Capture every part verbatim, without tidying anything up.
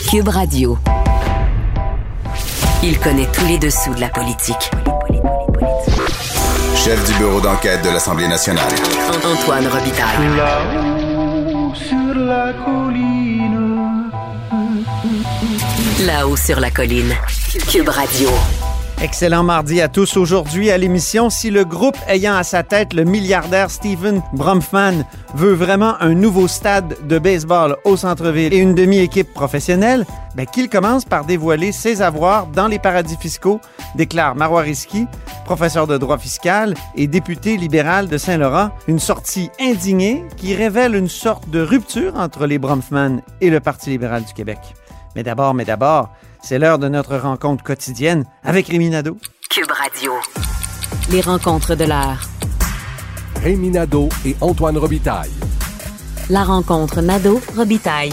Cube Radio. Il connaît tous les dessous de la politique. Chef du bureau d'enquête de l'Assemblée nationale. Antoine Robitaille. Là-haut sur la colline. Là-haut sur la colline. Cube Radio. Excellent mardi à tous. Aujourd'hui à l'émission, si le groupe ayant à sa tête le milliardaire Steven Bronfman veut vraiment un nouveau stade de baseball au centre-ville et une demi-équipe professionnelle, ben qu'il commence par dévoiler ses avoirs dans les paradis fiscaux, déclare Marois Risky, professeur de droit fiscal et député libéral de Saint-Laurent. Une sortie indignée qui révèle une sorte de rupture entre les Bronfman et le Parti libéral du Québec. Mais d'abord, mais d'abord, c'est l'heure de notre rencontre quotidienne avec Rémi Nadeau. Cube Radio. Les rencontres de l'heure. Rémi Nadeau et Antoine Robitaille. La rencontre Nadeau-Robitaille.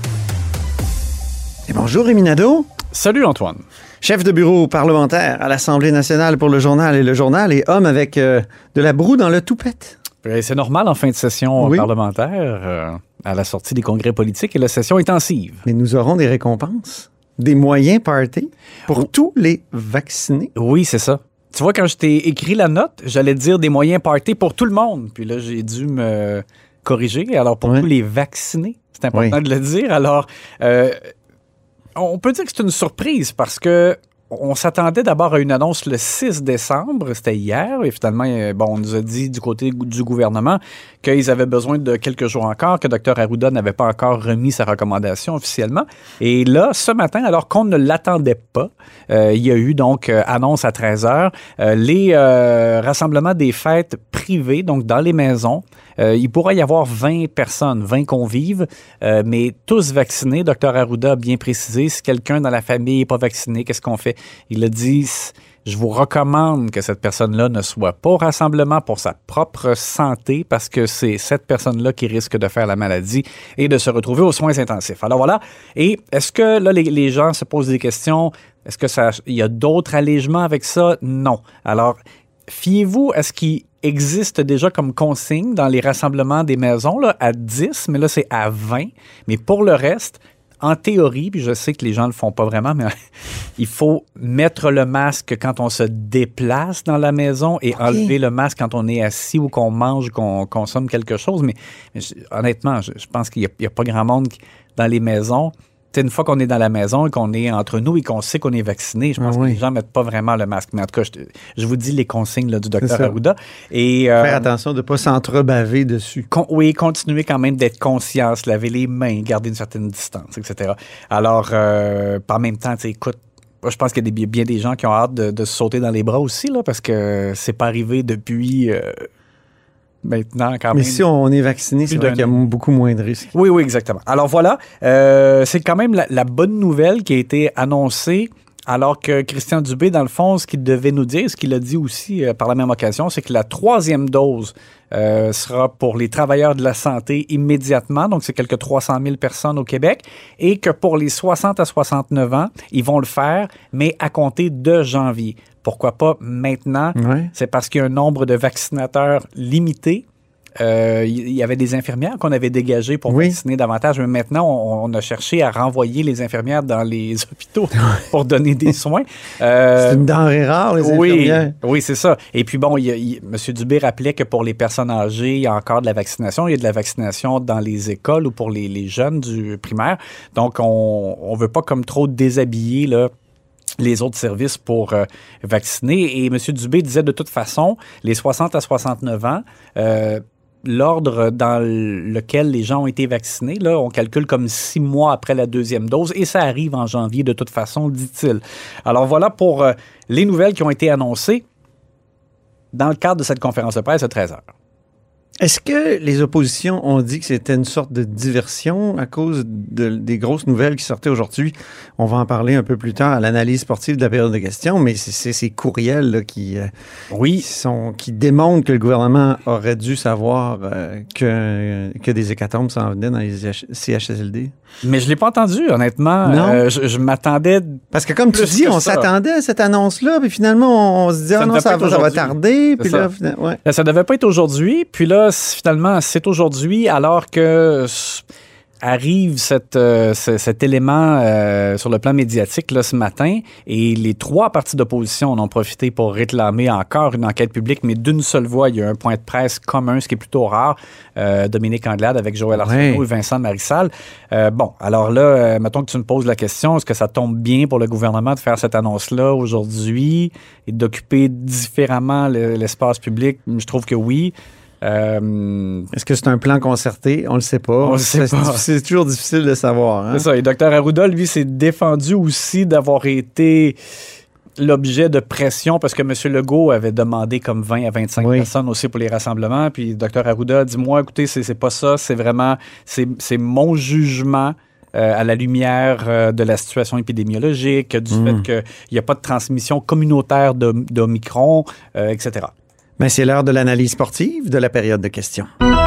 Et bonjour Rémi Nadeau. Salut Antoine. Chef de bureau parlementaire à l'Assemblée nationale pour le journal et le journal et homme avec euh, de la broue dans le toupette. C'est normal en fin de session oui. parlementaire, euh, à la sortie des congrès politiques et la session intensive. Mais nous aurons des récompenses. Des moyens party pour oh. tous les vaccinés. Oui, c'est ça. Tu vois, quand je t'ai écrit la note, j'allais dire des moyens party pour tout le monde. Puis là, j'ai dû me corriger. Alors, pour oui. tous les vaccinés, c'est important oui. de le dire. Alors, euh, on peut dire que c'est une surprise parce que on s'attendait d'abord à une annonce le six décembre, c'était hier, et finalement, bon, on nous a dit du côté du gouvernement qu'ils avaient besoin de quelques jours encore, que Dr Arruda n'avait pas encore remis sa recommandation officiellement. Et là, ce matin, alors qu'on ne l'attendait pas, euh, il y a eu donc euh, annonce à treize heures, euh, les euh, rassemblements des fêtes privées, donc dans les maisons. Euh, il pourrait y avoir vingt personnes, vingt convives, euh, mais tous vaccinés. Dr Arruda a bien précisé, si quelqu'un dans la famille n'est pas vacciné, qu'est-ce qu'on fait? Il a dit, je vous recommande que cette personne-là ne soit pas au rassemblement pour sa propre santé parce que c'est cette personne-là qui risque de faire la maladie et de se retrouver aux soins intensifs. Alors voilà. Et est-ce que là, les, les gens se posent des questions? Est-ce que ça, il y a d'autres allégements avec ça? Non. Alors, fiez-vous à ce qui existe déjà comme consigne dans les rassemblements des maisons là, à dix, mais là, c'est à vingt. Mais pour le reste, en théorie, puis je sais que les gens ne le font pas vraiment, mais il faut mettre le masque quand on se déplace dans la maison et okay. enlever le masque quand on est assis ou qu'on mange, qu'on consomme quelque chose. Mais, mais honnêtement, je, je pense qu'il n'y a, a pas grand monde qui, dans les maisons. Une fois qu'on est dans la maison et qu'on est entre nous et qu'on sait qu'on est vacciné, je pense ah oui. que les gens ne mettent pas vraiment le masque. Mais en tout cas, je, je vous dis les consignes là, du docteur Arruda. Et, euh, faire attention de ne pas s'entrebaver dessus. Con, oui, continuer quand même d'être conscient, se laver les mains, garder une certaine distance, et cetera. Alors, euh, en même temps, écoute, je pense qu'il y a des, bien des gens qui ont hâte de, de se sauter dans les bras aussi, là, parce que c'est pas arrivé depuis... Euh, Maintenant, quand Mais même, si on est vacciné, c'est vrai qu'il y a beaucoup moins de risques. Oui, oui, exactement. Alors voilà, euh, c'est quand même la, la bonne nouvelle qui a été annoncée alors que Christian Dubé, dans le fond, ce qu'il devait nous dire, ce qu'il a dit aussi euh, par la même occasion, c'est que la troisième dose euh, sera pour les travailleurs de la santé immédiatement, donc c'est quelques trois cent mille personnes au Québec, et que pour les soixante à soixante-neuf ans, ils vont le faire, mais à compter de janvier. Pourquoi pas maintenant? Ouais. C'est parce qu'il y a un nombre de vaccinateurs limité. Euh, il y avait des infirmières qu'on avait dégagées pour oui. vacciner davantage, mais maintenant, on, on a cherché à renvoyer les infirmières dans les hôpitaux pour donner des soins. Euh, c'est une denrée rare, les oui, infirmières. Oui, c'est ça. Et puis bon, il, il, M. Dubé rappelait que pour les personnes âgées, il y a encore de la vaccination. Il y a de la vaccination dans les écoles ou pour les, les jeunes du primaire. Donc, on ne veut pas comme trop déshabiller, là, les autres services pour euh, vacciner. Et M. Dubé disait de toute façon, les soixante à soixante-neuf ans, euh, l'ordre dans lequel les gens ont été vaccinés, là, on calcule comme six mois après la deuxième dose et ça arrive en janvier de toute façon, dit-il. Alors voilà pour euh, les nouvelles qui ont été annoncées dans le cadre de cette conférence de presse à treize heures. Est-ce que les oppositions ont dit que c'était une sorte de diversion à cause de, des grosses nouvelles qui sortaient aujourd'hui? On va en parler un peu plus tard à l'analyse sportive de la période de questions, mais c'est, c'est ces courriels là, qui, euh, oui. qui, sont, qui démontrent que le gouvernement aurait dû savoir euh, que, que des hécatombes s'en venaient dans les C H S L D. Mais je ne l'ai pas entendu, honnêtement. Non. Euh, je, je m'attendais... Parce que comme tu dis, on ça. s'attendait à cette annonce-là, puis finalement, on, on se dit, ah non, ça, ça va tarder. Puis là, ouais. Ça ne devait pas être aujourd'hui, puis là, finalement, c'est aujourd'hui, alors que arrive cette, euh, ce, cet élément euh, sur le plan médiatique là, ce matin, et les trois partis d'opposition en ont profité pour réclamer encore une enquête publique, mais d'une seule voix. Il y a un point de presse commun, ce qui est plutôt rare. Euh, Dominique Anglade avec Joël Arsenault oui. et Vincent Marissal. Euh, bon, alors là, euh, mettons que tu me poses la question, est-ce que ça tombe bien pour le gouvernement de faire cette annonce-là aujourd'hui et d'occuper différemment le, l'espace public? Je trouve que oui. Euh, Est-ce que c'est un plan concerté? On le sait pas. On le sait c'est, pas. C'est toujours difficile de savoir. Hein? C'est ça. Et Dr Arruda, lui, s'est défendu aussi d'avoir été l'objet de pression parce que M. Legault avait demandé comme vingt à vingt-cinq oui. personnes aussi pour les rassemblements. Puis Dr Arruda a dit, moi, écoutez, c'est, c'est pas ça. C'est vraiment, c'est, c'est mon jugement euh, à la lumière euh, de la situation épidémiologique, du mmh. fait qu'il n'y a pas de transmission communautaire de, d'Omicron, euh, et cetera. Mais c'est l'heure de l'analyse sportive de la période de questions.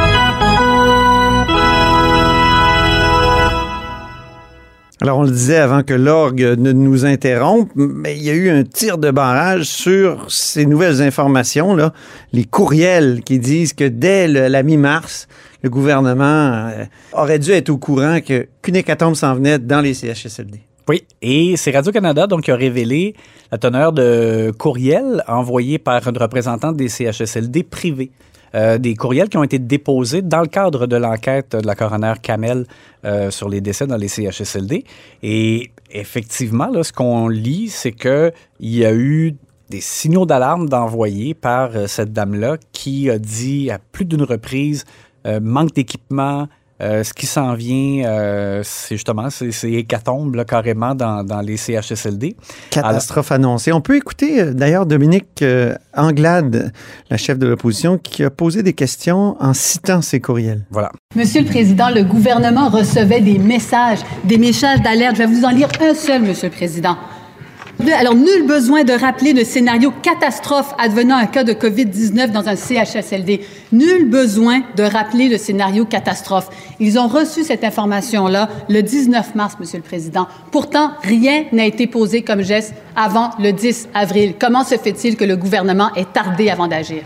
Alors, on le disait avant que l'orgue ne nous interrompe, mais il y a eu un tir de barrage sur ces nouvelles informations, là, les courriels qui disent que dès le, la mi-mars, le gouvernement euh, aurait dû être au courant que, qu'une hécatombe s'en venait dans les C H S L D. Oui, et c'est Radio-Canada donc, qui a révélé la teneur de courriels envoyés par une représentante des C H S L D privés. Euh, des courriels qui ont été déposés dans le cadre de l'enquête de la coroner Kamel euh, sur les décès dans les C H S L D. Et effectivement, là, ce qu'on lit, c'est qu'il y a eu des signaux d'alarme d'envoyés par euh, cette dame-là qui a dit à plus d'une reprise euh, manque d'équipement. Euh, ce qui s'en vient, euh, c'est justement, c'est, c'est hécatombe là, carrément dans, dans les C H S L D. Catastrophe Alors, annoncée. On peut écouter euh, d'ailleurs Dominique euh, Anglade, la chef de l'opposition, qui a posé des questions en citant ces courriels. Voilà. Monsieur le Président, le gouvernement recevait des messages, des messages d'alerte. Je vais vous en lire un seul, Monsieur le Président. Alors, nul besoin de rappeler le scénario catastrophe advenant un cas de covid dix-neuf dans un C H S L D. Nul besoin de rappeler le scénario catastrophe. Ils ont reçu cette information-là le dix-neuf mars, Monsieur le Président. Pourtant, rien n'a été posé comme geste avant le dix avril. Comment se fait-il que le gouvernement ait tardé avant d'agir?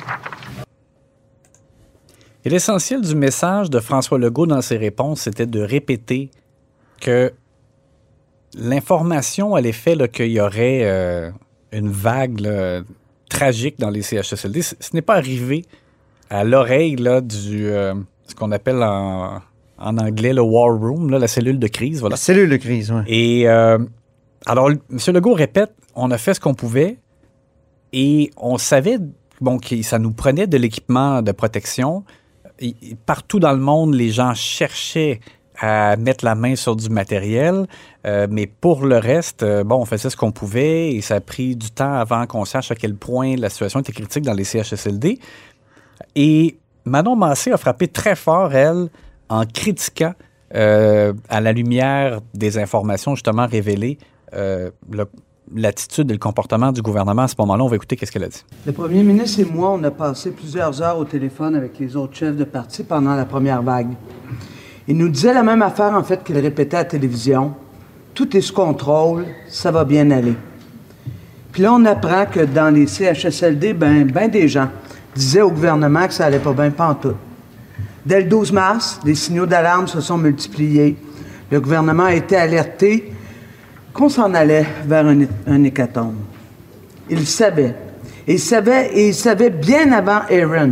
Et l'essentiel du message de François Legault dans ses réponses, c'était de répéter que l'information à l'effet là, qu'il y aurait euh, une vague là, tragique dans les C H S L D, ce, ce n'est pas arrivé à l'oreille là, du euh, ce qu'on appelle en, en anglais le war room, là, la cellule de crise. Voilà. La cellule de crise, oui. Et euh, alors, M. Legault répète, on a fait ce qu'on pouvait et on savait bon, que ça nous prenait de l'équipement de protection. Et, et partout dans le monde, les gens cherchaient à mettre la main sur du matériel, euh, mais pour le reste, euh, bon, on faisait ce qu'on pouvait et ça a pris du temps avant qu'on sache à quel point la situation était critique dans les C H S L D. Et Manon Massé a frappé très fort, elle, en critiquant, euh, à la lumière des informations justement révélées, euh, le, l'attitude et le comportement du gouvernement à ce moment-là. On va écouter qu'est-ce qu'elle a dit. Le premier ministre et moi, on a passé plusieurs heures au téléphone avec les autres chefs de parti pendant la première vague. Il nous disait la même affaire, en fait, qu'il répétait à la télévision. Tout est sous contrôle, ça va bien aller. Puis là, on apprend que dans les C H S L D, ben, ben des gens disaient au gouvernement que ça allait pas bien pantoute. Dès le douze mars, les signaux d'alarme se sont multipliés. Le gouvernement a été alerté qu'on s'en allait vers un, un hécatombe. Il le savait. Et il savait, et il savait bien avant Aaron.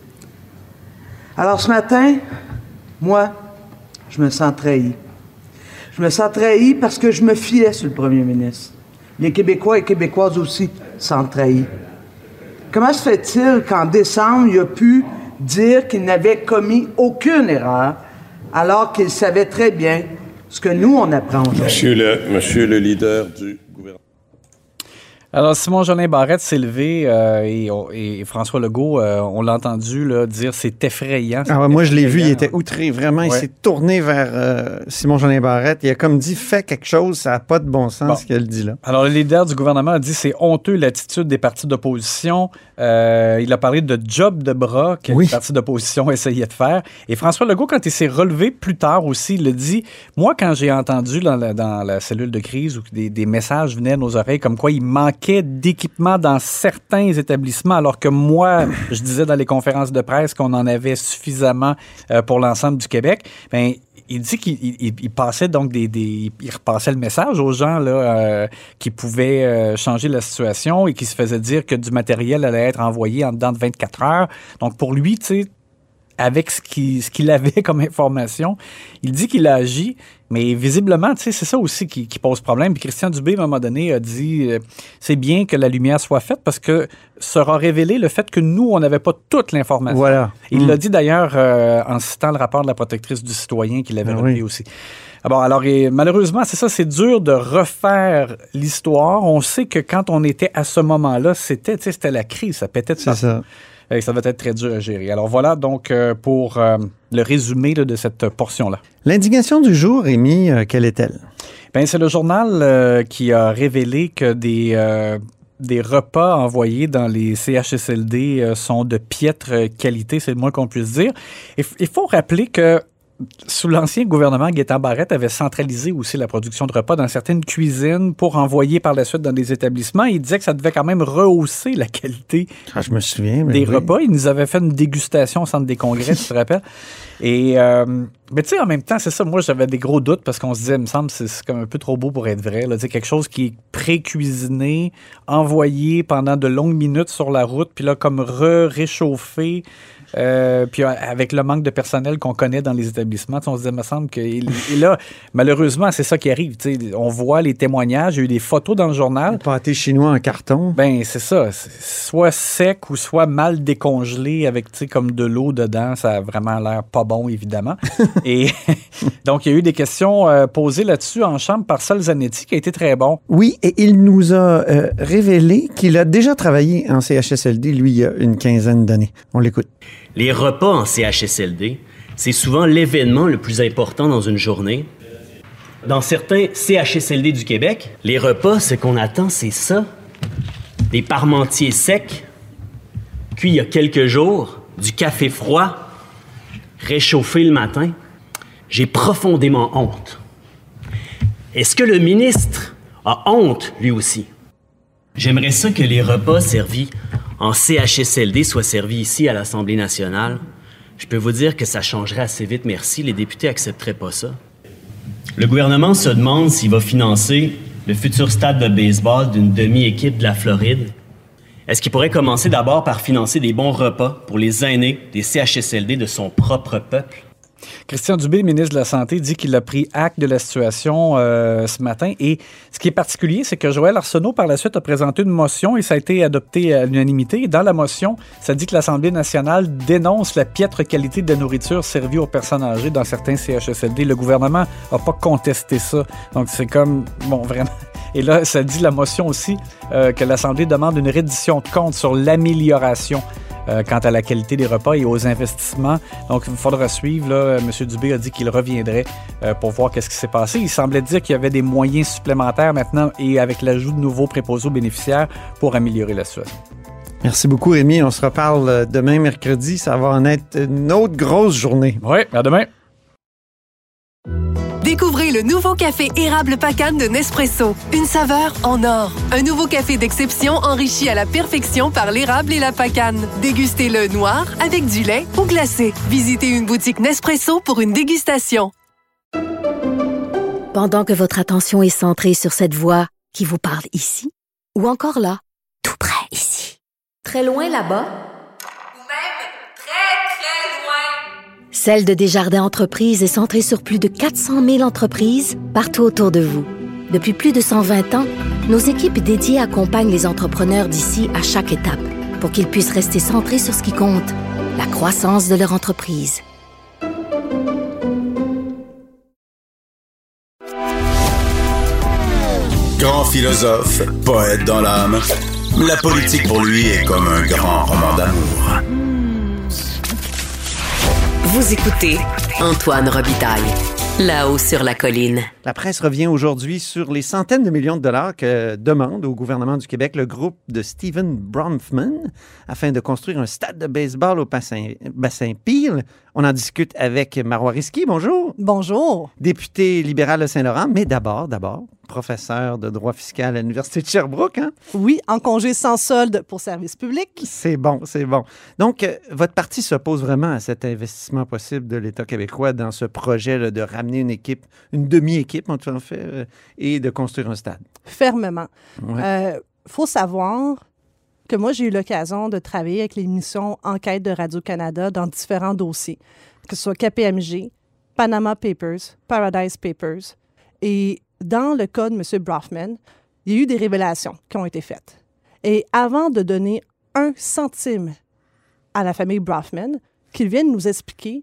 Alors ce matin, moi, je me sens trahi. Je me sens trahi parce que je me fiais sur le premier ministre. Les Québécois et Québécoises aussi se sentent trahis. Comment se fait-il qu'en décembre, il a pu dire qu'il n'avait commis aucune erreur alors qu'il savait très bien ce que nous, on apprend aujourd'hui? Monsieur le, monsieur le leader du gouvernement. Alors, Simon-Jolin Barrette s'est levé euh, et, et François Legault, euh, on l'a entendu là, dire c'est effrayant. C'est ah ouais, moi, je l'ai vu, il était outré. Vraiment, ouais. Il s'est tourné vers euh, Simon-Jolin Barrette. Il a comme dit, fais quelque chose, ça n'a pas de bon sens bon. Ce qu'elle dit là. Alors, le leader du gouvernement a dit c'est honteux l'attitude des partis d'opposition. Euh, il a parlé de job de bras que oui. les partis d'opposition essayaient de faire. Et François Legault, quand il s'est relevé plus tard aussi, il a dit, moi, quand j'ai entendu dans la, dans la cellule de crise où des, des messages venaient à nos oreilles comme quoi il manquait d'équipement dans certains établissements, alors que moi, je disais dans les conférences de presse qu'on en avait suffisamment euh, pour l'ensemble du Québec, bien, il dit qu'il il, il passait donc des, des... Il repassait le message aux gens là, euh, qui pouvaient euh, changer la situation et qui se faisaient dire que du matériel allait être envoyé en dedans de vingt-quatre heures. Donc, pour lui, tu sais, avec ce qu'il, ce qu'il avait comme information, il dit qu'il a agi, mais visiblement, tu sais, c'est ça aussi qui, qui pose problème. Puis Christian Dubé, à un moment donné, a dit euh, c'est bien que la lumière soit faite parce que sera révélé le fait que nous, on n'avait pas toute l'information. Voilà. Il mmh. l'a dit d'ailleurs euh, en citant le rapport de la protectrice du citoyen qu'il avait ah, relevé oui. aussi. Ah bon, alors, et, malheureusement, c'est ça, c'est dur de refaire l'histoire. On sait que quand on était à ce moment-là, c'était, tu sais, c'était la crise, ça pétait de c'est ça. Et ça va être très dur à gérer. Alors voilà donc euh, pour euh, le résumé là, de cette portion-là. L'indignation du jour, Rémi, euh, quelle est-elle? Bien, c'est le journal euh, qui a révélé que des, euh, des repas envoyés dans les C H S L D euh, sont de piètre qualité, c'est le moins qu'on puisse dire. Il faut rappeler que sous l'ancien gouvernement, Gaétan Barrette avait centralisé aussi la production de repas dans certaines cuisines pour envoyer par la suite dans des établissements. Il disait que ça devait quand même rehausser la qualité ah, je me souviens, des oui. repas. Il nous avait fait une dégustation au centre des congrès, tu te rappelles? Et, euh, mais tu sais, en même temps, c'est ça, moi, j'avais des gros doutes parce qu'on se disait, il me semble que c'est, c'est comme un peu trop beau pour être vrai. Là. Quelque chose qui est pré-cuisiné, envoyé pendant de longues minutes sur la route, puis là, comme re-réchauffé. Euh, puis avec le manque de personnel qu'on connaît dans les établissements, on se dit, il me semble que... Et là, malheureusement, c'est ça qui arrive. T'sais, on voit les témoignages, il y a eu des photos dans le journal. Le pâté chinois en carton. Ben c'est ça. C'est soit sec ou soit mal décongelé avec comme de l'eau dedans. Ça a vraiment l'air pas bon, évidemment. Et donc, il y a eu des questions euh, posées là-dessus en chambre par Sol Zanetti, qui a été très bon. Oui, et il nous a euh, révélé qu'il a déjà travaillé en C H S L D, lui, il y a une quinzaine d'années. On l'écoute. Les repas en C H S L D, c'est souvent l'événement le plus important dans une journée. Dans certains C H S L D du Québec, les repas, ce qu'on attend, c'est ça. Des parmentiers secs, cuits il y a quelques jours, du café froid, réchauffé le matin. J'ai profondément honte. Est-ce que le ministre a honte, lui aussi? J'aimerais ça que les repas servis en C H S L D soient servis ici à l'Assemblée nationale. Je peux vous dire que ça changerait assez vite, merci. Les députés n'accepteraient pas ça. Le gouvernement se demande s'il va financer le futur stade de baseball d'une demi-équipe de la Floride. Est-ce qu'il pourrait commencer d'abord par financer des bons repas pour les aînés des C H S L D de son propre peuple? Christian Dubé, ministre de la Santé, dit qu'il a pris acte de la situation euh, ce matin. Et ce qui est particulier, c'est que Joël Arsenault, par la suite, a présenté une motion et ça a été adopté à l'unanimité. Et dans la motion, ça dit que l'Assemblée nationale dénonce la piètre qualité de la nourriture servie aux personnes âgées dans certains C H S L D. Le gouvernement n'a pas contesté ça. Donc, c'est comme, bon, vraiment... Et là, ça dit la motion aussi euh, que l'Assemblée demande une reddition de compte sur l'amélioration Euh, quant à la qualité des repas et aux investissements. Donc, il faudra suivre. Là, M. Dubé a dit qu'il reviendrait euh, pour voir qu'est-ce qui s'est passé. Il semblait dire qu'il y avait des moyens supplémentaires maintenant et avec l'ajout de nouveaux préposés aux bénéficiaires pour améliorer la situation. Merci beaucoup, Rémi. On se reparle demain, mercredi. Ça va en être une autre grosse journée. Oui, à demain. Découvrez le nouveau café érable Pacane de Nespresso. Une saveur en or. Un nouveau café d'exception enrichi à la perfection par l'érable et la pacane. Dégustez-le noir, avec du lait ou glacé. Visitez une boutique Nespresso pour une dégustation. Pendant que votre attention est centrée sur cette voix qui vous parle ici, ou encore là, tout près ici, très loin là-bas, Celle de Desjardins Entreprises est centrée sur plus de quatre cent mille entreprises partout autour de vous. Depuis plus de cent vingt ans, nos équipes dédiées accompagnent les entrepreneurs d'ici à chaque étape pour qu'ils puissent rester centrés sur ce qui compte, la croissance de leur entreprise. Grand philosophe, poète dans l'âme, la politique pour lui est comme un grand roman d'amour. Vous écoutez Antoine Robitaille, là-haut sur la colline. La presse revient aujourd'hui sur les centaines de millions de dollars que demande au gouvernement du Québec le groupe de Stephen Bronfman afin de construire un stade de baseball au bassin, bassin Peel. On en discute avec Marois Risky. Bonjour. Bonjour. Député libéral de Saint-Laurent, mais d'abord, d'abord, professeur de droit fiscal à l'Université de Sherbrooke. Hein? Oui, en congé sans solde pour service public. C'est bon, c'est bon. Donc, euh, votre parti s'oppose vraiment à cet investissement possible de l'État québécois dans ce projet là, de ramener une équipe, une demi-équipe, en fait, euh, et de construire un stade. Fermement. Il Ouais. euh, faut savoir que moi, j'ai eu l'occasion de travailler avec l'émission Enquête de Radio-Canada dans différents dossiers, que ce soit K P M G, Panama Papers, Paradise Papers. Et dans le cas de M. Brofman, il y a eu des révélations qui ont été faites. Et avant de donner un centime à la famille Brofman, qu'ils viennent nous expliquer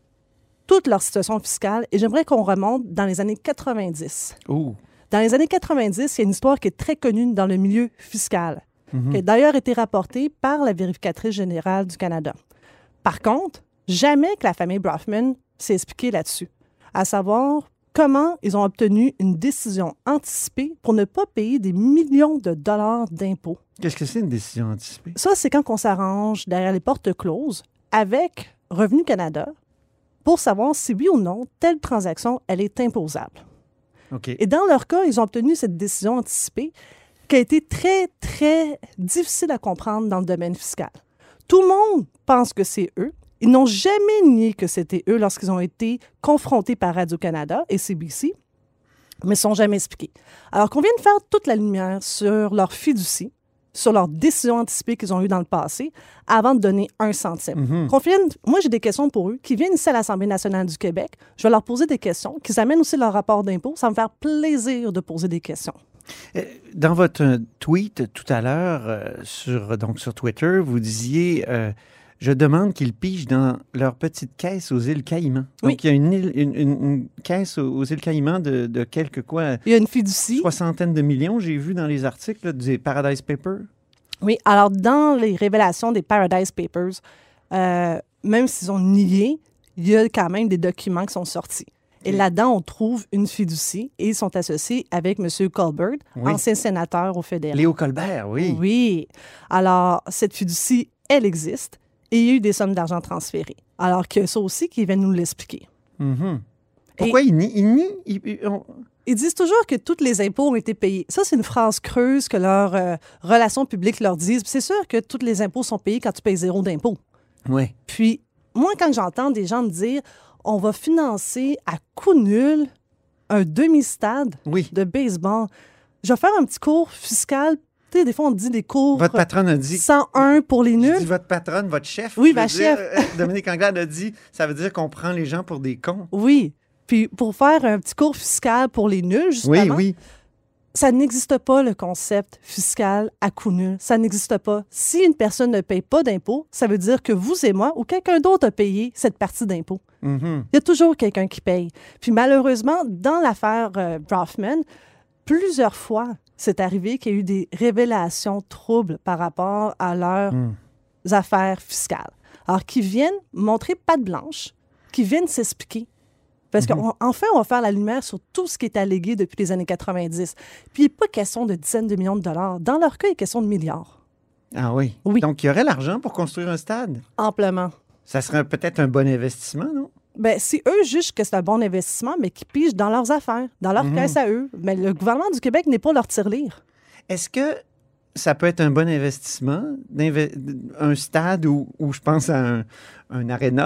toute leur situation fiscale. Et j'aimerais qu'on remonte dans les années quatre-vingt-dix. Ouh. Dans les années quatre-vingt-dix, il y a une histoire qui est très connue dans le milieu fiscal, Mhm. qui a d'ailleurs été rapportée par la vérificatrice générale du Canada. Par contre, jamais que la famille Brofman s'est expliquée là-dessus, à savoir comment ils ont obtenu une décision anticipée pour ne pas payer des millions de dollars d'impôts. Qu'est-ce que c'est une décision anticipée? Ça, c'est quand on s'arrange derrière les portes closes avec Revenu Canada pour savoir si oui ou non telle transaction, elle est imposable. OK. Et dans leur cas, ils ont obtenu cette décision anticipée qui a été très, très difficile à comprendre dans le domaine fiscal. Tout le monde pense que c'est eux. Ils n'ont jamais nié que c'était eux lorsqu'ils ont été confrontés par Radio-Canada et C B C, mais ne sont jamais expliqués. Alors qu'on vient de faire toute la lumière sur leur fiducie, sur leurs décisions anticipées qu'ils ont eues dans le passé, avant de donner un centime. Mhm. Qu'on vienne- moi, j'ai des questions pour eux, qui viennent ici à l'Assemblée nationale du Québec. Je vais leur poser des questions, qu'ils amènent aussi leur rapport d'impôt. Ça va me faire plaisir de poser des questions. Euh, Dans votre euh, tweet tout à l'heure euh, sur, donc sur Twitter, vous disiez euh, « Je demande qu'ils pigent dans leur petite caisse aux îles Caïmans ». Oui. Donc, il y a une, île- une, une- une caisse aux, aux îles Caïmans de, de quelques quoi? Il y a une fiducie. Soixantaine de millions, j'ai vu dans les articles là, des Paradise Papers. Oui, alors dans les révélations des Paradise Papers, euh, même s'ils ont nié, il y a quand même des documents qui sont sortis. Et Oui. là-dedans, on trouve une fiducie et ils sont associés avec M. Colbert, Oui. ancien sénateur au fédéral. Léo Colbert, oui. Oui. Alors, cette fiducie, elle existe et il y a eu des sommes d'argent transférées. Alors que ça aussi, qu'ils viennent nous l'expliquer. Mhm. Pourquoi ils nient? Ils nient? Ils- ils- on- Ils disent toujours que tous les impôts ont été payés. Ça, c'est une phrase creuse que leurs euh, relations publiques leur disent. C'est sûr que tous les impôts sont payés quand tu payes zéro d'impôt. Oui. Puis, moi, quand j'entends des gens me dire on va financer à coût nul un demi-stade Oui. de baseball, je vais faire un petit cours fiscal. Tu sais, des fois, on dit des cours Votre patronne a dit... cent un pour les Je nuls. dis votre patronne, votre chef. Oui, je veux ma dire, chef. euh, Dominique Anglade a dit, ça veut dire qu'on prend les gens pour des cons. Oui. Puis, pour faire un petit cours fiscal pour les nuls, justement, Oui, oui. ça n'existe pas, le concept fiscal à coût nul. Ça n'existe pas. Si une personne ne paye pas d'impôt, ça veut dire que vous et moi ou quelqu'un d'autre a payé cette partie d'impôt. Mhm. Il y a toujours quelqu'un qui paye. Puis malheureusement, dans l'affaire euh, Brofman, plusieurs fois, c'est arrivé qu'il y a eu des révélations troubles par rapport à leurs Mm. affaires fiscales. Alors, qui viennent montrer patte blanche, qui viennent s'expliquer. Parce Mhm. qu'enfin, on va faire la lumière sur tout ce qui est allégué depuis les années quatre-vingt-dix. Puis, il n'est pas question de dizaines de millions de dollars. Dans leur cas, il est question de milliards. Ah oui. Oui. Donc, il y aurait l'argent pour construire un stade. Amplement. Ça serait peut-être un bon investissement, non? Bien, si eux jugent que c'est un bon investissement, mais qu'ils pigent dans leurs affaires, dans leur Mhm. caisse à eux, mais le gouvernement du Québec n'est pas leur tirelire. Est-ce que ça peut être un bon investissement, d'inve- un stade où, où je pense à un, un aréna?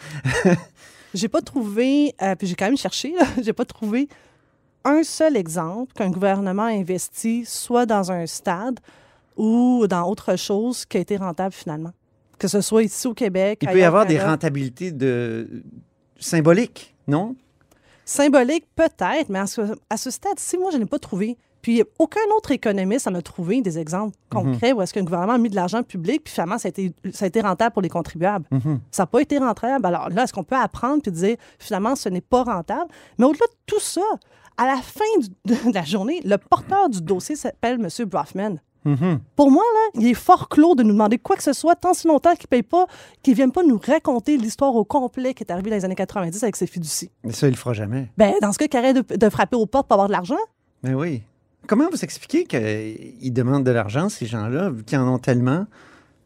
J'ai pas trouvé, euh, puis j'ai quand même cherché, là, j'ai pas trouvé un seul exemple qu'un gouvernement a investi soit dans un stade ou dans autre chose qui a été rentable finalement. Que ce soit ici au Québec. Il peut y ailleurs au avoir des Canada. rentabilités de... symboliques, non? Symbolique, peut-être, mais à ce, à ce stade-ci, moi, je n'ai pas trouvé. Puis aucun autre économiste en a trouvé des exemples concrets où est-ce qu'un gouvernement a mis de l'argent public, puis finalement, ça a été, ça a été rentable pour les contribuables. Mhm. Ça n'a pas été rentable. Alors là, est-ce qu'on peut apprendre puis dire, finalement, ce n'est pas rentable? Mais au-delà de tout ça, à la fin du- de la journée, le porteur du dossier s'appelle M. Brofman. Mhm. Pour moi, là, il est fort clos de nous demander quoi que ce soit tant si longtemps qu'il ne paye pas, qu'il ne vienne pas nous raconter l'histoire au complet qui est arrivée dans les années quatre-vingt-dix avec ses fiducies. Mais ça, il le fera jamais. Ben, dans ce cas, qu'il arrête de, de frapper aux portes pour avoir de l'argent. Mais oui. Comment vous expliquez qu'ils demandent de l'argent, ces gens-là, vu qu'ils en ont tellement?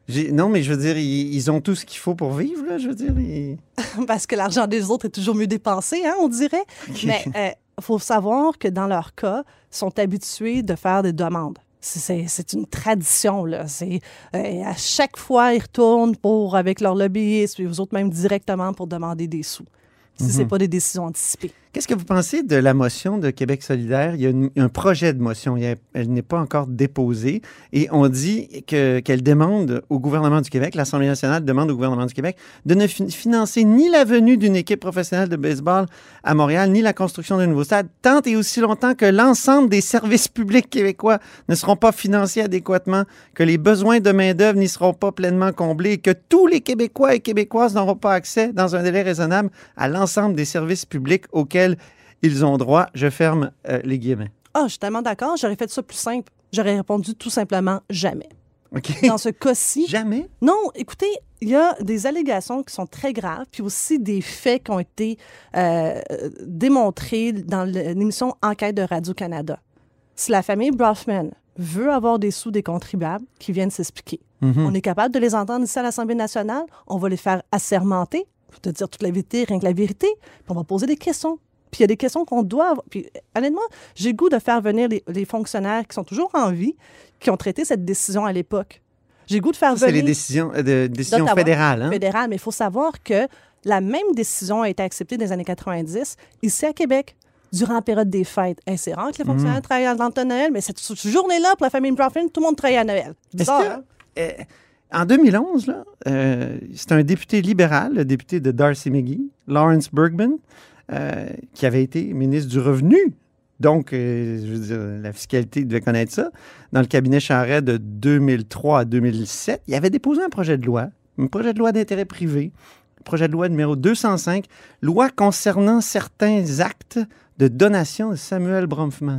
J'ai... Non, mais je veux dire, ils, ils ont tout ce qu'il faut pour vivre, là, je veux dire. Ils... Parce que l'argent des autres est toujours mieux dépensé, hein, on dirait. Okay. Mais il euh, faut savoir que dans leur cas, ils sont habitués de faire des demandes. C'est, c'est une tradition, là. C'est, euh, à chaque fois, ils retournent pour, avec leur lobbyiste, puis vous autres même directement pour demander des sous. Si mm-hmm. ce n'est pas des décisions anticipées. Qu'est-ce que vous pensez de la motion de Québec solidaire? Il y a une, un projet de motion, il a, elle n'est pas encore déposée, et on dit que, qu'elle demande au gouvernement du Québec, l'Assemblée nationale demande au gouvernement du Québec de ne fi- financer ni la venue d'une équipe professionnelle de baseball à Montréal, ni la construction d'un nouveau stade, tant et aussi longtemps que l'ensemble des services publics québécois ne seront pas financés adéquatement, que les besoins de main-d'œuvre n'y seront pas pleinement comblés, et que tous les Québécois et Québécoises n'auront pas accès, dans un délai raisonnable, à l'ensemble des services publics auxquels ils ont droit. Je ferme euh, les guillemets. Ah, je suis tellement d'accord. J'aurais fait ça plus simple. J'aurais répondu tout simplement jamais. OK. Dans ce cas-ci... Jamais? Non, écoutez, il y a des allégations qui sont très graves, puis aussi des faits qui ont été euh, démontrés dans l'émission Enquête de Radio-Canada. Si la famille Brofman veut avoir des sous des contribuables qui viennent s'expliquer, mm-hmm. on est capable de les entendre ici à l'Assemblée nationale, on va les faire assermenter, pour te dire toute la vérité, rien que la vérité, puis on va poser des questions. Puis il y a des questions qu'on doit avoir. Puis honnêtement, j'ai le goût de faire venir les, les fonctionnaires qui sont toujours en vie, qui ont traité cette décision à l'époque. J'ai le goût de faire ça, venir... c'est les décisions, euh, de, décisions fédérales. Hein? Fédérales, mais il faut savoir que la même décision a été acceptée dans les années quatre-vingt-dix, ici à Québec, durant la période des fêtes. Hey, c'est rare que les fonctionnaires mmh. travaillent dans le temps de Noël, mais cette journée-là, pour la famille Brofman, tout le monde travaille à Noël. C'est bizarre, Est-ce que, hein? euh, en deux mille onze, là, euh, c'est un député libéral, le député de Darcy McGee, Lawrence Bergman, Euh, qui avait été ministre du Revenu. Donc, euh, je veux dire, la fiscalité devait connaître ça. Dans le cabinet Charest de deux mille trois à deux mille sept, il avait déposé un projet de loi, un projet de loi d'intérêt privé, projet de loi numéro deux cent cinq, loi concernant certains actes de donation de Samuel Bromfman.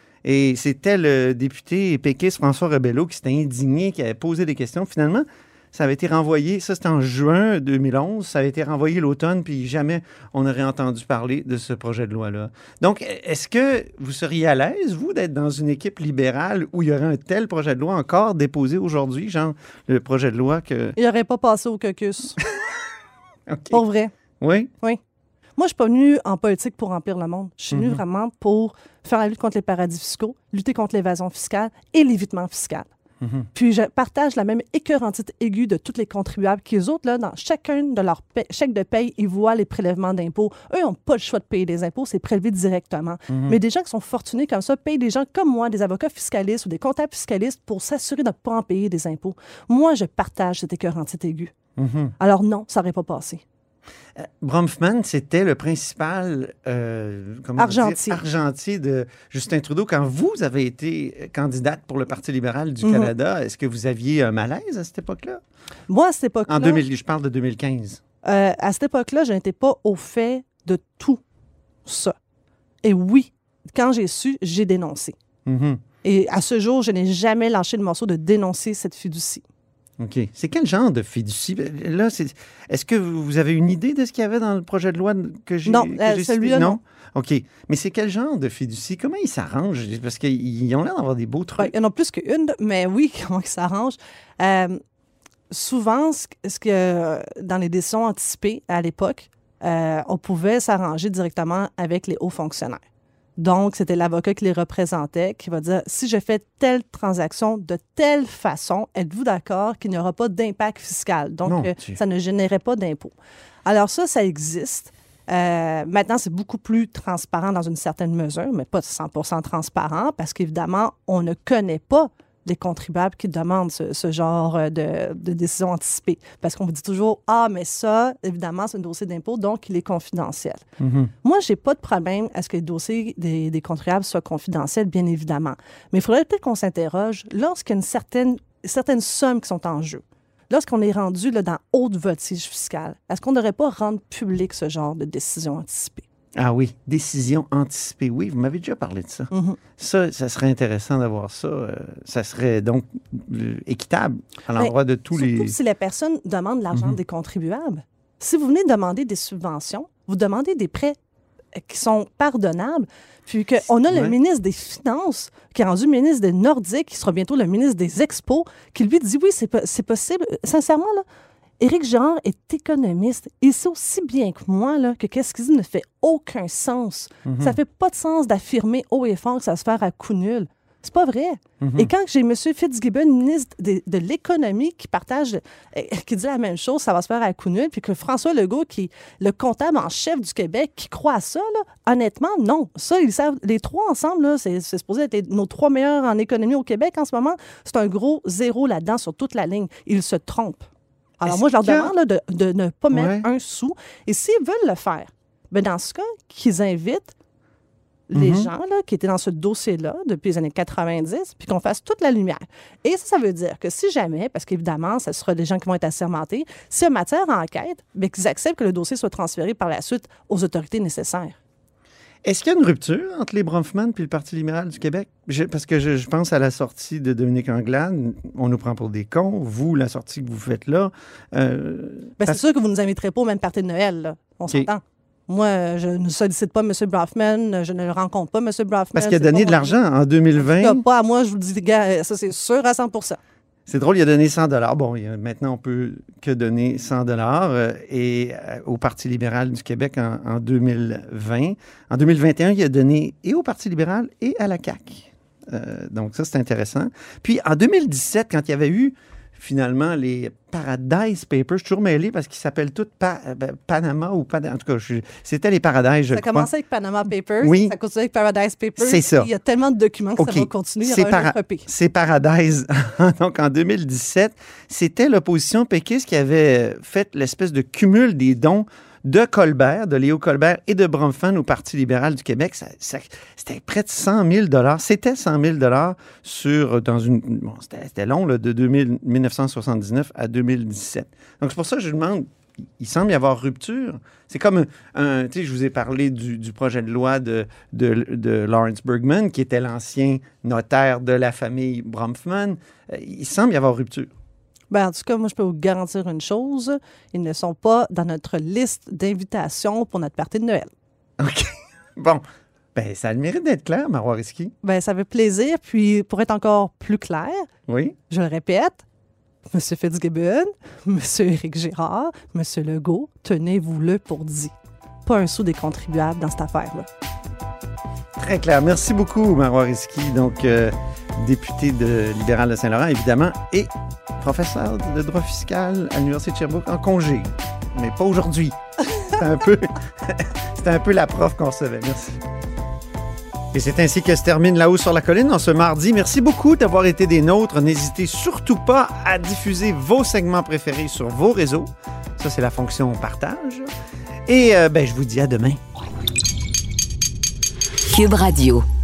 Et c'était le député péquiste François Rebello qui s'était indigné, qui avait posé des questions. Finalement, ça avait été renvoyé, ça c'était en juin deux mille onze, ça avait été renvoyé l'automne, puis jamais on aurait entendu parler de ce projet de loi-là. Donc, est-ce que vous seriez à l'aise, vous, d'être dans une équipe libérale où il y aurait un tel projet de loi encore déposé aujourd'hui, genre le projet de loi que... Il n'aurait pas passé au caucus. Okay. Pour vrai. Oui? Oui. Moi, je ne suis pas venue en politique pour remplir le monde. Je suis venue mm-hmm. vraiment pour faire la lutte contre les paradis fiscaux, lutter contre l'évasion fiscale et l'évitement fiscal. Mm-hmm. Puis je partage la même écœurantite aiguë de tous les contribuables qui, eux autres, là, dans chacun de leurs paie, chèques de paye, ils voient les prélèvements d'impôts. Eux n'ont pas le choix de payer des impôts, c'est prélevé directement. Mm-hmm. Mais des gens qui sont fortunés comme ça payent des gens comme moi, des avocats fiscalistes ou des comptables fiscalistes pour s'assurer de ne pas en payer des impôts. Moi, je partage cette écœurantite aiguë. Mm-hmm. Alors non, ça n'aurait pas passé. Euh, Bromfman, c'était le principal euh, comment argentier. Dire, argentier de Justin Trudeau. Quand vous avez été candidate pour le Parti libéral du mm-hmm. Canada, est-ce que vous aviez un malaise à cette époque-là? Moi, à cette époque-là... En deux mille, je parle de deux mille quinze. Euh, à cette époque-là, je n'étais pas au fait de tout ça. Et oui, quand j'ai su, j'ai dénoncé. Mm-hmm. Et à ce jour, je n'ai jamais lâché le morceau de dénoncer cette fiducie. OK. C'est quel genre de fiducie? Là, c'est... est-ce que vous avez une idée de ce qu'il y avait dans le projet de loi que j'ai Non, que euh, j'ai celui-là, cité? non. non. OK. Mais c'est quel genre de fiducie? Comment ils s'arrangent? Parce qu'ils ont l'air d'avoir des beaux trucs. Ben, il y en a plus qu'une, mais oui, comment ils s'arrangent. Euh, souvent, ce, ce que, dans les décisions anticipées à l'époque, euh, on pouvait s'arranger directement avec les hauts fonctionnaires. Donc, c'était l'avocat qui les représentait qui va dire, si je fais telle transaction de telle façon, êtes-vous d'accord qu'il n'y aura pas d'impact fiscal? Donc, euh, ça ne générait pas d'impôt. Alors ça, ça existe. Euh, maintenant, c'est beaucoup plus transparent dans une certaine mesure, mais pas cent pour cent transparent parce qu'évidemment, on ne connaît pas les contribuables qui demandent ce, ce genre de, de décision anticipée. Parce qu'on vous dit toujours, ah, mais ça, évidemment, c'est un dossier d'impôt, donc il est confidentiel. Mm-hmm. Moi, je n'ai pas de problème à ce que les dossiers des, des contribuables soient confidentiels, bien évidemment. Mais il faudrait peut-être qu'on s'interroge lorsqu'il y a une certaine, certaines sommes qui sont en jeu. Lorsqu'on est rendu là, dans haute voltige fiscale, est-ce qu'on ne devrait pas rendre public ce genre de décision anticipée? Ah oui, décision anticipée. Oui, vous m'avez déjà parlé de ça. Mm-hmm. Ça, ça serait intéressant d'avoir ça. Euh, ça serait donc euh, équitable à l'endroit ben, de tous surtout les... si les personnes demandent l'argent mm-hmm. des contribuables. Si vous venez demander des subventions, vous demandez des prêts qui sont pardonnables. Puis qu'on a le ouais. ministre des Finances, qui est rendu ministre des Nordiques, qui sera bientôt le ministre des Expos, qui lui dit oui, c'est, po- c'est possible. Sincèrement, là, Éric Girard est économiste. Il sait aussi bien que moi là, que qu'est-ce qu'il dit ne fait aucun sens. Mm-hmm. Ça fait pas de sens d'affirmer haut et fort que ça va se faire à coup nul. C'est pas vrai. Mm-hmm. Et quand j'ai M. Fitzgibbon, ministre de, de l'Économie, qui partage, euh, qui dit la même chose, ça va se faire à coup nul, puis que François Legault, qui est le comptable en chef du Québec, qui croit à ça, là, honnêtement, non. Ça, ils savent, les trois ensemble, là, c'est, c'est supposé être nos trois meilleurs en économie au Québec en ce moment. C'est un gros zéro là-dedans sur toute la ligne. Ils se trompent. Alors Est-ce moi, je leur demande là, de, de ne pas mettre ouais. un sou. Et s'ils veulent le faire, bien, dans ce cas, qu'ils invitent les mm-hmm. gens là, qui étaient dans ce dossier-là depuis les années quatre-vingt-dix, puis qu'on fasse toute la lumière. Et ça, ça veut dire que si jamais, parce qu'évidemment, ce sera des gens qui vont être assermentés, si en matière d'enquête, bien, qu'ils acceptent que le dossier soit transféré par la suite aux autorités nécessaires. Est-ce qu'il y a une rupture entre les Bronfman et le Parti libéral du Québec? Je, parce que je, je pense à la sortie de Dominique Anglade. On nous prend pour des cons. Vous, la sortie que vous faites là... Euh, bien, parce... c'est sûr que vous ne nous inviterez pas au même party de Noël, là. On okay. s'entend. Moi, je ne sollicite pas M. Bronfman, je ne le rencontre pas, M. Bronfman. Parce qu'il a donné de l'argent en deux mille vingt. En tout cas, pas à moi, je vous le dis, gars, ça c'est sûr à cent pour cent. C'est drôle, il a donné cent dollars. Bon, il a, maintenant, on peut que donner cent dollars euh, et euh, au Parti libéral du Québec en, en deux mille vingt. En deux mille vingt et un, il a donné et au Parti libéral et à la C A Q. Euh, donc ça, c'est intéressant. Puis en deux mille dix-sept, quand il y avait eu finalement les Paradise Papers, je suis toujours mêlé parce qu'ils s'appellent tous pa- ben, Panama ou Panama. En tout cas, je, c'était les Paradise, je Ça a commencé avec Panama Papers, oui. ça continue avec Paradise Papers. C'est ça. Il y a tellement de documents que okay. ça va continuer. Il y c'est, aura para- un autre c'est Paradise. Donc, en deux mille dix-sept, c'était l'opposition péquiste qui avait fait l'espèce de cumul des dons de Colbert, de Léo Colbert et de Bronfman au Parti libéral du Québec. Ça, ça, c'était près de cent mille dollars. C'était cent mille dollars sur, dans une... Bon, c'était, c'était long, là, de deux mille, dix-neuf cent soixante-dix-neuf à deux mille dix-sept. Donc, c'est pour ça que je demande, il semble y avoir rupture. C'est comme un... un tu sais, je vous ai parlé du, du projet de loi de, de, de Lawrence Bergman, qui était l'ancien notaire de la famille Bronfman. Il semble y avoir rupture. Ben, en tout cas, moi, je peux vous garantir une chose. Ils ne sont pas dans notre liste d'invitations pour notre party de Noël. OK. Bon. Ben, ça a le mérite d'être clair, Marois Risky. Ben, ça fait plaisir. Puis, pour être encore plus clair, oui. je le répète, M. Fitzgibbon, M. Éric Girard, M. Legault, tenez-vous-le pour dit. Pas un sou des contribuables dans cette affaire-là. Très clair. Merci beaucoup, Marois Risky. Donc, euh, député de libéral de Saint-Laurent, évidemment, et professeur de droit fiscal à l'Université de Sherbrooke en congé. Mais pas aujourd'hui. C'était un peu, c'était un peu la prof qu'on recevait. Merci. Et c'est ainsi que se termine Là-haut sur la colline en ce mardi. Merci beaucoup d'avoir été des nôtres. N'hésitez surtout pas à diffuser vos segments préférés sur vos réseaux. Ça, c'est la fonction partage. Et euh, ben, je vous dis à demain. Cube Radio.